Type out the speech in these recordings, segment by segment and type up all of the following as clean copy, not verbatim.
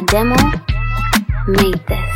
Kademo made this.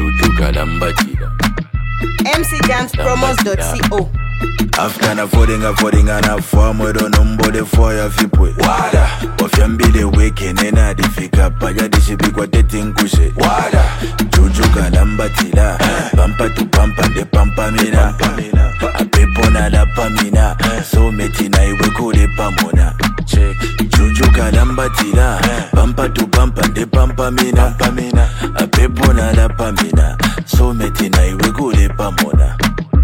mcjamspromos.co. After na folding and a form with a number the fire fipwe. Wada, wafyambile weke nena difika paya dishibikwa teting kushe. Wada, juju kalamba tila, pampa tu pampa de pampa mina. Apepo na la pamina, so metina iwe kule pamona. Juju kalamba tila, pampa tu pampa de pampa mina. Apepo na la pamina, so metina iwe kule pamona.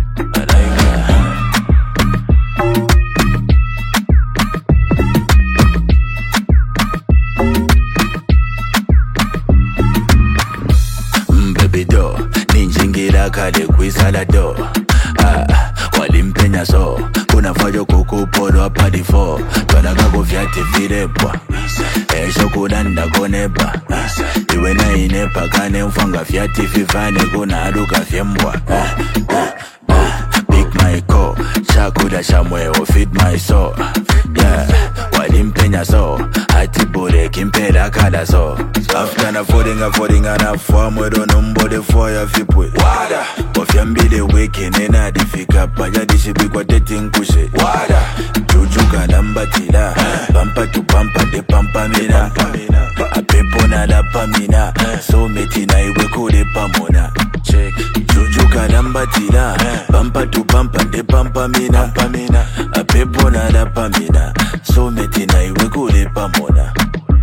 Ninjingira kade kuisala do walimpenya so kuna fajo kukupolo hapa difo twalaga kufyati virepa esho kudanda konepa iwe na inepa kane ufanga fyati fifane kuna aluka fyembwa Big my co shakuda shamweo feed my soul yeah walimpenya so atibure kimpela kala so after na folding and a form with a number the fire fipwe. Wada, wafyambile weke nena difika paya dishibikwa teting kushe. Wada, juju kalamba tila, pampa tu pampa de pampa mina. Apepo na la pamina, so metina iwe kule pamona. Juju kalamba tila, pampa tu pampa de pampa mina. Apepo na la pamina, so metina iwe kule pamona.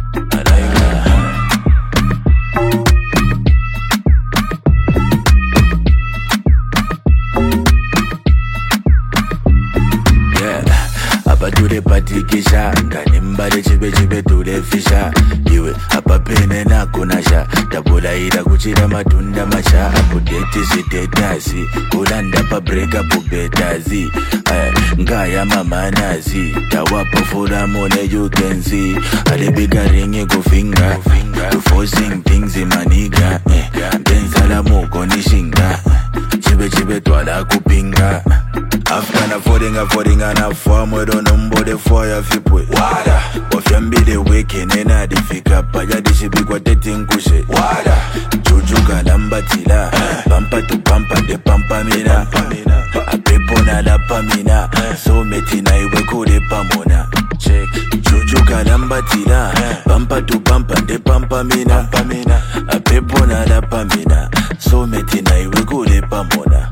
Tule patikisha ngani mbale chibe tule fisha iwe hapa pene na kunasha tabula ila kuchira matunda masha apudeti sitetasi kulanda pa breka pubetazi ngaya mama nazi tawapa fula mone you can see alibika ringi kufinga to forcing things in maniga denzala muko nishinga chibe twala kupinga after na folding and a form with a number the fire fipwe. Wada, wafyambile weke nena difika paya dishibikwa teting kushe. Wada, juju kalamba tila, pampa tu pampa de pampa mina. Apepo na la pamina, so metina iwe kule pamona. Juju kalamba tila, pampa tu pampa de pampa mina. Apepo na la pamina, so metina iwe kule pamona.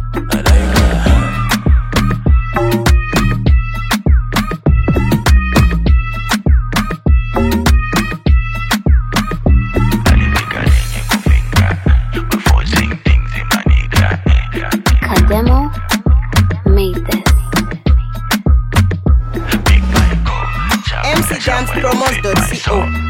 Kademo made this. mcjamspromos.co.